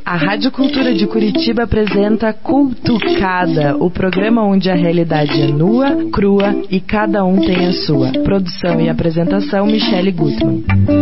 A Rádio Cultura de Curitiba apresenta Cultucada, o programa onde a realidade é nua, crua e cada um tem a sua. Produção e apresentação, Michele Gutmann.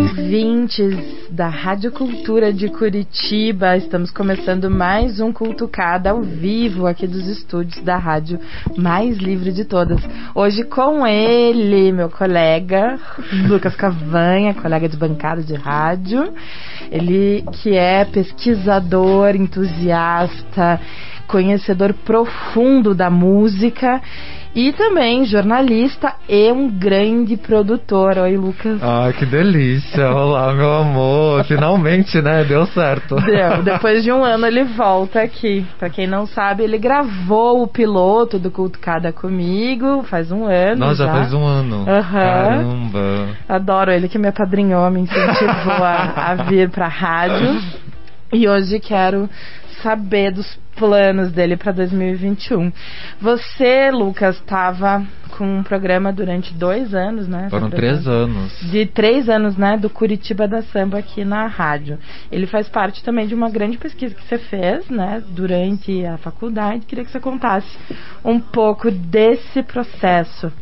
Ouvintes da Rádio Cultura de Curitiba, estamos começando mais um Cultucada ao vivo aqui dos estúdios da rádio mais livre de todas. Hoje com ele, meu colega, Lucas Cavanha, colega de bancada de rádio. Ele que é pesquisador, entusiasta, conhecedor profundo da música e também jornalista e um grande produtor. Oi, Lucas. Ai, que delícia. Olá, meu amor. Finalmente, né? Deu certo. Deu. Depois de um ano ele volta aqui. Pra quem não sabe, ele gravou o piloto do Cultucada comigo faz um ano. Nossa, já faz um ano. Uhum. Caramba. Adoro ele, que me apadrinhou, me incentivou a vir pra rádio. E hoje quero saber dos planos dele para 2021. Você, Lucas, estava com um programa durante 2 anos, né? Foram 3 anos. De 3 anos, né? Do Curitiba da Samba aqui na rádio. Ele faz parte também de uma grande pesquisa que você fez, né? Durante a faculdade. Queria que você contasse um pouco desse processo.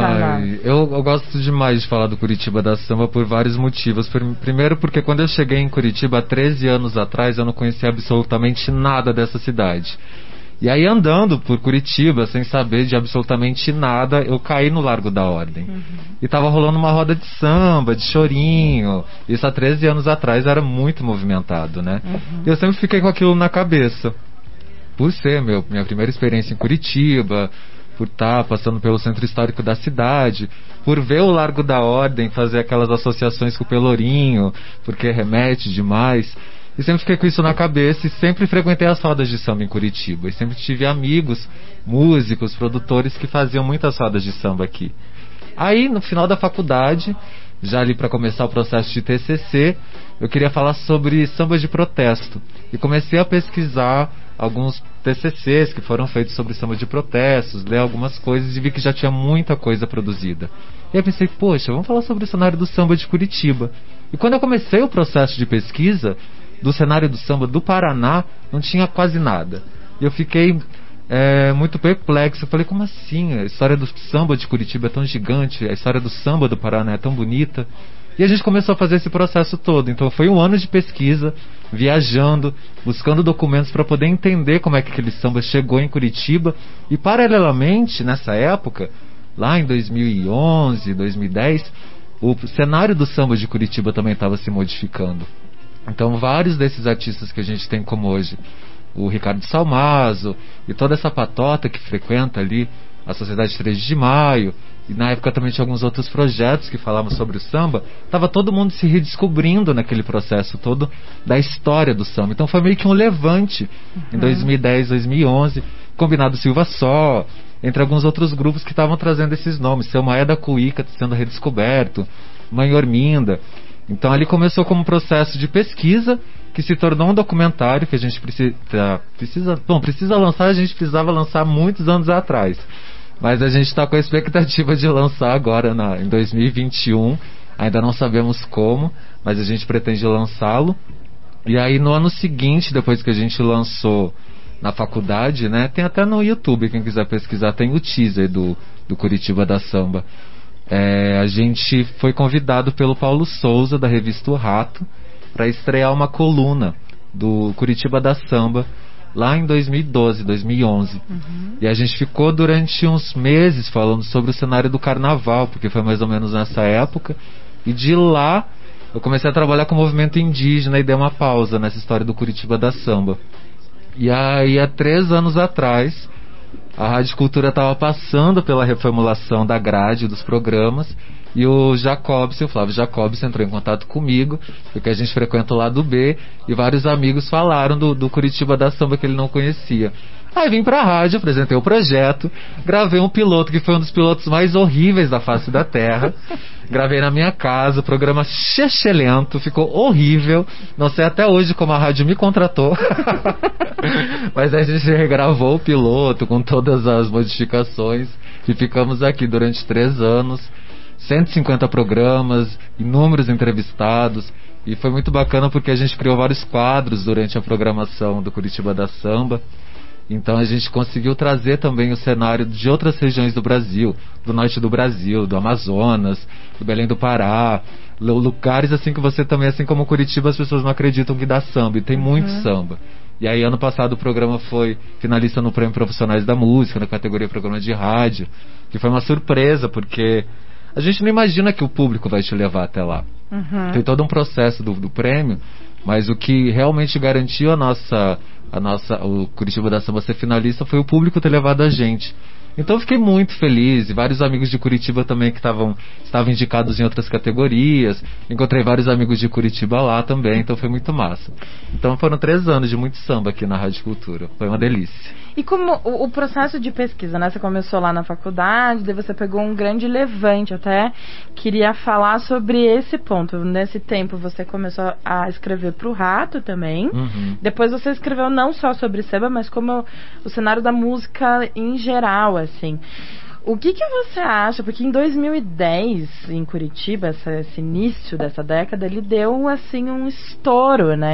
Eu gosto demais de falar do Curitiba da Samba por vários motivos. Primeiro porque quando eu cheguei em Curitiba há 13 anos atrás, eu não conhecia absolutamente nada dessa cidade. E aí, andando por Curitiba, sem saber de absolutamente nada, eu caí no Largo da Ordem. E tava rolando uma roda de samba, de chorinho. Isso há 13 anos atrás era muito movimentado, né? E eu sempre fiquei com aquilo na cabeça. Por ser minha primeira experiência em Curitiba, por estar passando pelo centro histórico da cidade, por ver o Largo da Ordem fazer aquelas associações com o Pelourinho, porque remete demais. E sempre fiquei com isso na cabeça e sempre frequentei as rodas de samba em Curitiba. E sempre tive amigos, músicos, produtores que faziam muitas rodas de samba aqui. Aí, no final da faculdade, já ali para começar o processo de TCC, eu queria falar sobre samba de protesto. E comecei a pesquisar alguns TCCs que foram feitos sobre samba de protestos, ler algumas coisas e vi que já tinha muita coisa produzida. E aí pensei, poxa, vamos falar sobre o cenário do samba de Curitiba. E quando eu comecei o processo de pesquisa do cenário do samba do Paraná, não tinha quase nada. E eu fiquei muito perplexo. Eu falei, como assim? A história do samba de Curitiba é tão gigante, a história do samba do Paraná é tão bonita. E a gente começou a fazer esse processo todo. Então foi um ano de pesquisa, viajando, buscando documentos para poder entender como é que aquele samba chegou em Curitiba. E paralelamente, nessa época, lá em 2011, 2010, o cenário do samba de Curitiba também estava se modificando. Então vários desses artistas que a gente tem como hoje, o Ricardo Salmazo e toda essa patota que frequenta ali a Sociedade 13 de Maio, e na época também tinha alguns outros projetos que falavam sobre o samba, estava todo mundo se redescobrindo naquele processo todo da história do samba. Então foi meio que um levante em 2010, 2011, Combinado Silva Só, entre alguns outros grupos que estavam trazendo esses nomes, Seu Maé da Cuíca sendo redescoberto, Mãe Orminda. Então ali começou como um processo de pesquisa que se tornou um documentário que a gente precisa lançar. A gente precisava lançar muitos anos atrás, mas a gente está com a expectativa de lançar agora em 2021. Ainda não sabemos como, mas a gente pretende lançá-lo. E aí no ano seguinte, depois que a gente lançou na faculdade, né, tem até no YouTube, quem quiser pesquisar, tem o teaser do Curitiba da Samba. A gente foi convidado pelo Paulo Souza, da revista O Rato, para estrear uma coluna do Curitiba da Samba lá em 2012, 2011. E a gente ficou durante uns meses falando sobre o cenário do carnaval, porque foi mais ou menos nessa época. E de lá eu comecei a trabalhar com o movimento indígena e dei uma pausa nessa história do Curitiba da Samba. E aí, há 3 anos atrás, a Rádio Cultura estava passando pela reformulação da grade dos programas e o Flávio Jacobson entrou em contato comigo, porque a gente frequenta o lado B, e vários amigos falaram do Curitiba da Samba que ele não conhecia. Aí vim pra rádio, apresentei o projeto, gravei um piloto que foi um dos pilotos mais horríveis da face da terra. Gravei na minha casa, o programa chechelento, ficou horrível. Não sei até hoje como a rádio me contratou. Mas a gente regravou o piloto com todas as modificações e ficamos aqui durante 3 anos. 150 programas, inúmeros entrevistados, E foi muito bacana porque a gente criou vários quadros durante a programação do Curitiba da Samba. Então a gente conseguiu trazer também o cenário de outras regiões do Brasil, do norte do Brasil, do Amazonas, do Belém do Pará, lugares assim que você também, assim como Curitiba, as pessoas não acreditam que dá samba, e tem muito samba. E aí ano passado o programa foi finalista no Prêmio Profissionais da Música, na categoria Programa de Rádio, que foi uma surpresa, porque a gente não imagina que o público vai te levar até lá. Tem todo um processo do prêmio, mas o que realmente garantiu o Curitiba da Samba ser finalista foi o público ter levado a gente. Então eu fiquei muito feliz, e vários amigos de Curitiba também que estavam indicados em outras categorias. Encontrei vários amigos de Curitiba lá também, então foi muito massa. Então foram 3 anos de muito samba aqui na Rádio Cultura, foi uma delícia. E como o processo de pesquisa, né? Você começou lá na faculdade, daí você pegou um grande levante, até queria falar sobre esse ponto. Nesse tempo você começou a escrever pro Rato também. Depois você escreveu não só sobre samba, mas como o cenário da música em geral, assim. O que você acha? Porque em 2010, em Curitiba, esse início dessa década, ele deu, assim, um estouro, né?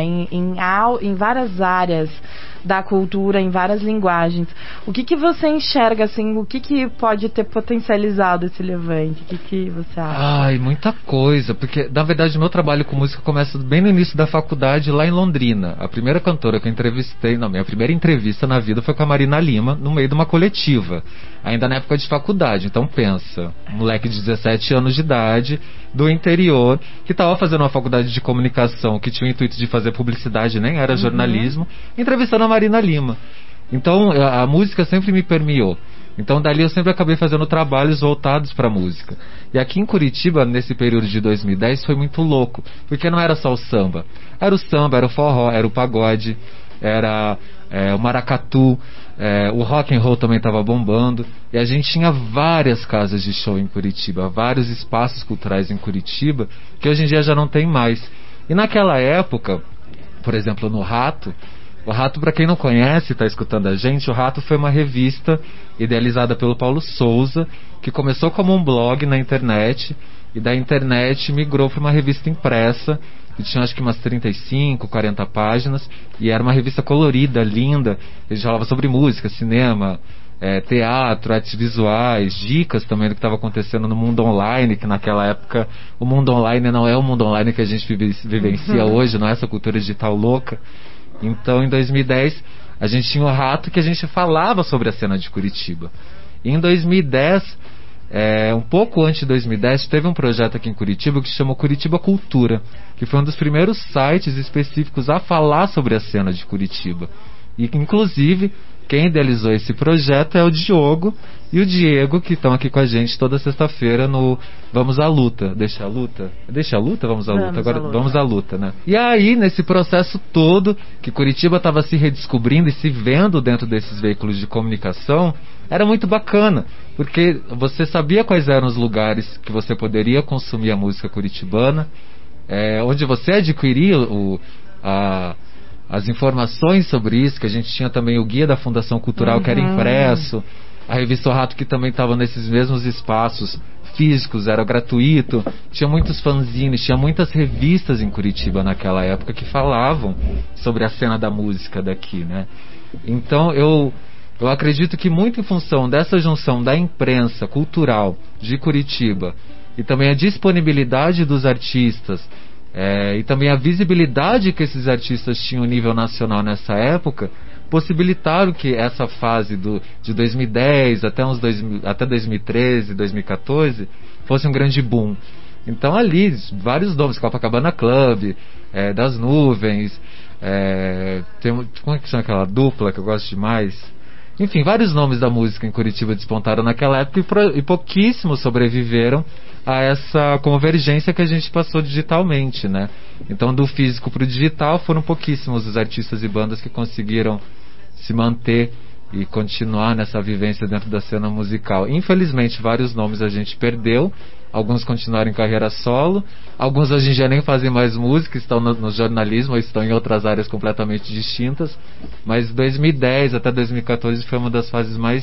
Em várias áreas da cultura, em várias linguagens. O que você enxerga, assim, o que pode ter potencializado esse levante? O que você acha? Ai, muita coisa, porque, na verdade, o meu trabalho com música começa bem no início da faculdade, lá em Londrina. A primeira cantora que eu entrevistei, minha primeira entrevista na vida foi com a Marina Lima, no meio de uma coletiva, ainda na época de faculdade. Então pensa, um moleque de 17 anos de idade, do interior, que estava fazendo uma faculdade de comunicação, que tinha o intuito de fazer publicidade, nem era jornalismo, entrevistando a Marina Lima. Então a música sempre me permeou. Então dali eu sempre acabei fazendo trabalhos voltados para a música. E aqui em Curitiba, nesse período de 2010, foi muito louco, porque não era só o samba. Era o samba, era o forró, era o pagode, era o maracatu, o rock and roll também estava bombando, e a gente tinha várias casas de show em Curitiba, vários espaços culturais em Curitiba, que hoje em dia já não tem mais. E naquela época, por exemplo, no Rato, o Rato, para quem não conhece, está escutando a gente, o Rato foi uma revista idealizada pelo Paulo Souza, que começou como um blog na internet, e da internet migrou para uma revista impressa, que tinha acho que umas 35, 40 páginas, e era uma revista colorida, linda. A gente falava sobre música, cinema, teatro, artes visuais, dicas também do que estava acontecendo no mundo online, que naquela época o mundo online não é o mundo online que a gente vivencia hoje, não é essa cultura digital louca. Então em 2010 a gente tinha o Rato, que a gente falava sobre a cena de Curitiba. E em 2010, um pouco antes de 2010, teve um projeto aqui em Curitiba que se chamou Curitiba Cultura, que foi um dos primeiros sites específicos a falar sobre a cena de Curitiba. E inclusive quem idealizou esse projeto é o Diogo e o Diego, que estão aqui com a gente toda sexta-feira no Vamos à Luta. Deixa a luta? Deixa a luta? Vamos à luta. Agora vamos à luta, né? E aí, nesse processo todo, que Curitiba estava se redescobrindo e se vendo dentro desses veículos de comunicação, era muito bacana, porque você sabia quais eram os lugares que você poderia consumir a música curitibana, onde você adquiria as informações sobre isso, que a gente tinha também o guia da Fundação Cultural, que era impresso, a revista O Rato, que também estava nesses mesmos espaços físicos, era gratuito, tinha muitos fanzines, tinha muitas revistas em Curitiba naquela época que falavam sobre a cena da música daqui, né? Então eu acredito que muito em função dessa junção da imprensa cultural de Curitiba e também a disponibilidade dos artistas, e também a visibilidade que esses artistas tinham a nível nacional nessa época, possibilitaram que essa fase de 2010 até 2013, 2014 fosse um grande boom. Então ali, vários nomes, Copacabana Club, Das Nuvens, como é que chama aquela dupla que eu gosto demais? Enfim, vários nomes da música em Curitiba despontaram naquela época e pouquíssimos sobreviveram a essa convergência que a gente passou digitalmente, né? Então, do físico para o digital, foram pouquíssimos os artistas e bandas que conseguiram se manter e continuar nessa vivência dentro da cena musical. Infelizmente, vários nomes a gente perdeu, alguns continuaram em carreira solo, alguns hoje em dia nem fazem mais música, estão no jornalismo ou estão em outras áreas completamente distintas, mas 2010 até 2014 foi uma das fases mais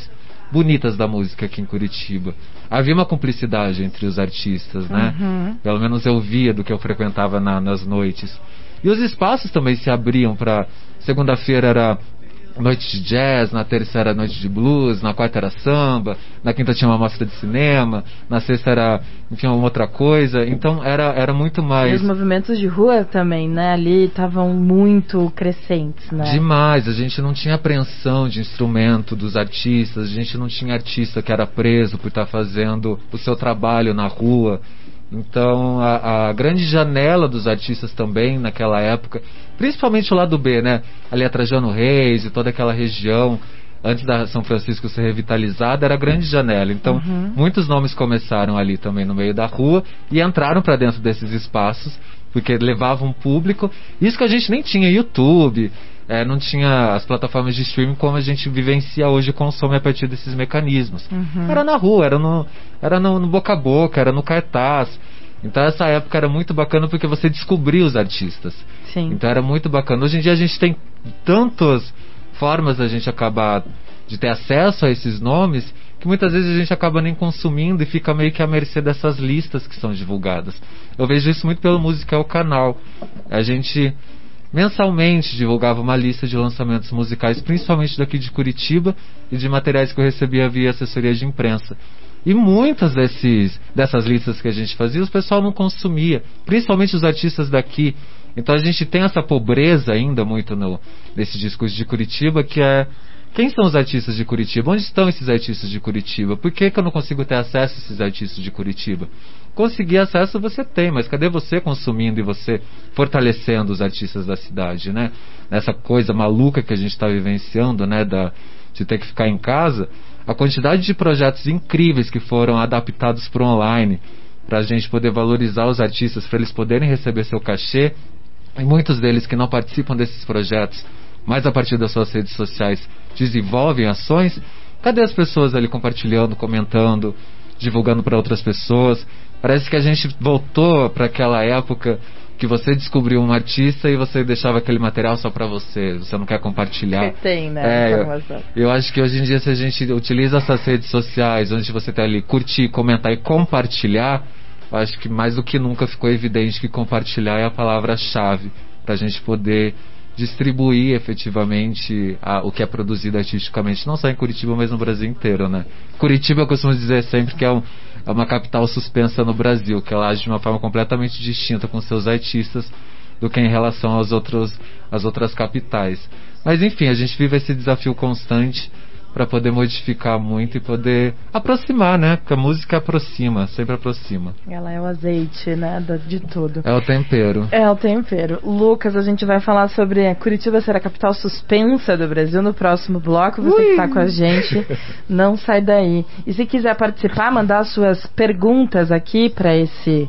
bonitas da música aqui em Curitiba. Havia uma cumplicidade entre os artistas, né? Pelo menos eu via do que eu frequentava nas noites. E os espaços também se abriam para... Segunda-feira era noite de jazz, na terça era noite de blues, na quarta era samba, na quinta tinha uma mostra de cinema, na sexta era, enfim, uma outra coisa. Então era muito mais... E os movimentos de rua também, né? Ali estavam muito crescentes, né? Demais. A gente não tinha apreensão de instrumento dos artistas, a gente não tinha artista que era preso por estar fazendo o seu trabalho na rua. Então a grande janela dos artistas também naquela época, principalmente o lado B, né? Ali a Trajano Reis e toda aquela região, antes da São Francisco ser revitalizada, era a grande janela. Então muitos nomes começaram ali também no meio da rua e entraram para dentro desses espaços, porque levavam público. Isso que a gente nem tinha YouTube, não tinha as plataformas de streaming como a gente vivencia hoje e consome a partir desses mecanismos. Era na rua, era no boca a boca, era no cartaz. Então essa época era muito bacana porque você descobria os artistas. Sim. Então era muito bacana. Hoje em dia a gente tem tantas formas da gente acabar de ter acesso a esses nomes que muitas vezes a gente acaba nem consumindo e fica meio que à mercê dessas listas que são divulgadas. Eu vejo isso muito pelo Música é o Canal. A gente mensalmente divulgava uma lista de lançamentos musicais, principalmente daqui de Curitiba, e de materiais que eu recebia via assessoria de imprensa. E muitas dessas listas que a gente fazia, o pessoal não consumia, principalmente os artistas daqui. Então a gente tem essa pobreza ainda muito nesse discurso de Curitiba, que é: quem são os artistas de Curitiba? Onde estão esses artistas de Curitiba? Por que eu não consigo ter acesso a esses artistas de Curitiba? Conseguir acesso você tem, mas cadê você consumindo e você fortalecendo os artistas da cidade, né? Nessa coisa maluca que a gente está vivenciando, né? De ter que ficar em casa. A quantidade de projetos incríveis que foram adaptados para o online, para a gente poder valorizar os artistas, para eles poderem receber seu cachê, e muitos deles que não participam desses projetos, mas a partir das suas redes sociais desenvolvem ações. Cadê as pessoas ali compartilhando, comentando, divulgando para outras pessoas? Parece que a gente voltou para aquela época que você descobriu um artista e você deixava aquele material só para você não quer compartilhar. Que tem, né? Eu acho que hoje em dia, se a gente utiliza essas redes sociais, onde você tem ali curtir, comentar e compartilhar, eu acho que mais do que nunca ficou evidente que compartilhar é a palavra-chave para a gente poder distribuir efetivamente o que é produzido artisticamente, não só em Curitiba, mas no Brasil inteiro, né? Curitiba, eu costumo dizer sempre que é uma capital suspensa no Brasil, que ela age de uma forma completamente distinta com seus artistas do que em relação às outras capitais. Mas enfim, a gente vive esse desafio constante para poder modificar muito e poder aproximar, né? Porque a música aproxima, sempre aproxima. Ela é o azeite, né? De tudo. É o tempero. É o tempero. Lucas, a gente vai falar sobre Curitiba ser a capital suspensa do Brasil no próximo bloco. Você que está com a gente, não sai daí. E se quiser participar, mandar suas perguntas aqui para esse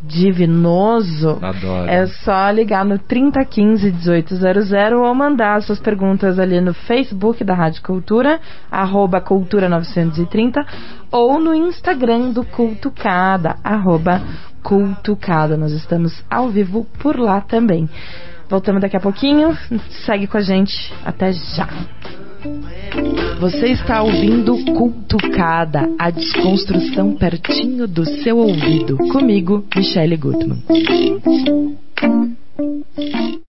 divinoso, adoro. É só ligar no 3015-1800 ou mandar suas perguntas ali no Facebook da Rádio Cultura, @cultura930, ou no Instagram do Cultucada, @Cultucada. Nós estamos ao vivo por lá também. Voltamos daqui a pouquinho, segue com a gente, até já. Você está ouvindo Cultucada, a desconstrução pertinho do seu ouvido. Comigo, Michele Gutmann.